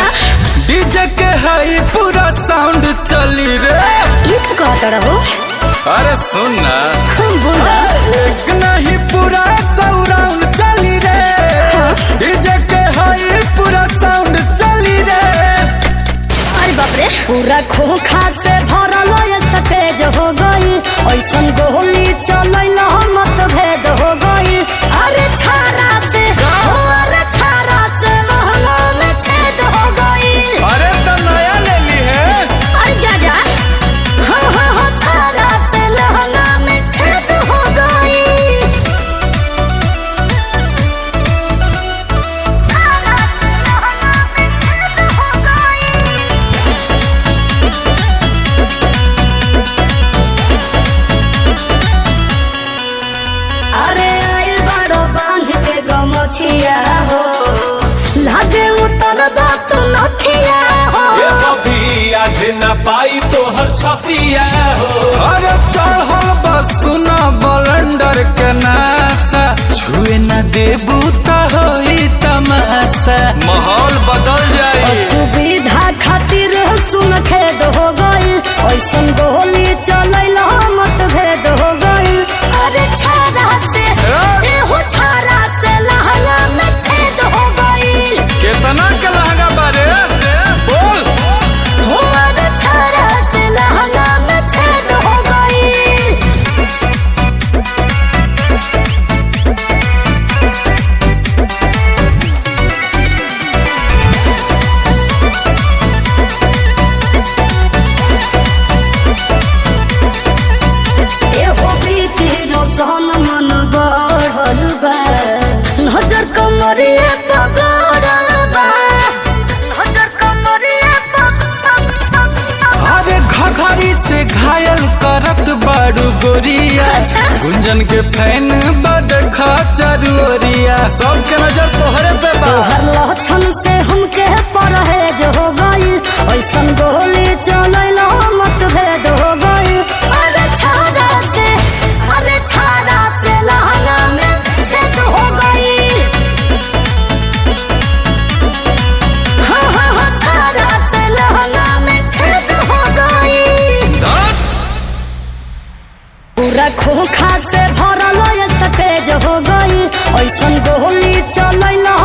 DJ के हाई पूरा sound चली रे। ये तो कहता रहो। अरे सुन ना बोला एक नहीं पूरा साउंड चली रे। डीजे के हाई पूरा साउंड चली रे। अरे बाप रे पूरा खोखा से भरल सतेज हो गई ऐसन गोली चल मत भेद हो गई। अरे छारा से अरे छारा से महंगा में छेद हो गई। अरे तो नया ले ली है। अरे जा जा हाँ छारा से लहंगा में छेद हो गई। अरे आइल बड़ो बांध के गमछिया हो लागे उतर बात नथिया हो। ये कभी आज न पाई तो हर छतिया हो। अरे चढ़ल बस सुना बलंडर के नासा छुए न देबू त होई तमाशा माहौल बदल जाई। सुविधा खातिर सुन खेद हो गई ऐसन गोली चल मत भेद हो गई। अरे छारा से हो छारा से लहंगा में छेद हो गई। केतना के लहंगा बारे बोल। हो अरे छारा से लहंगा में छेद हो गई। एहो प्रीति रोशन मन बढ़ल बा नजर कमरिया पगड़ल बा नजर कमरिया अरे घघरी से घायल करत बाड़ू गोरिया। अच्छा। गुंजन के फैन बद खचरोरिया सबके नजर तोहरे पे बा। हर लक्षण से हमके परहेज हो गई ऐसन गोली चल मत भेद हो गई। अरे छारा से लहंगा में छेद हो गई। हाँ छारा से लहंगा में छेद हो गई। पूरा खोखा से भरल सतेज हो गई ऐसन गोली चल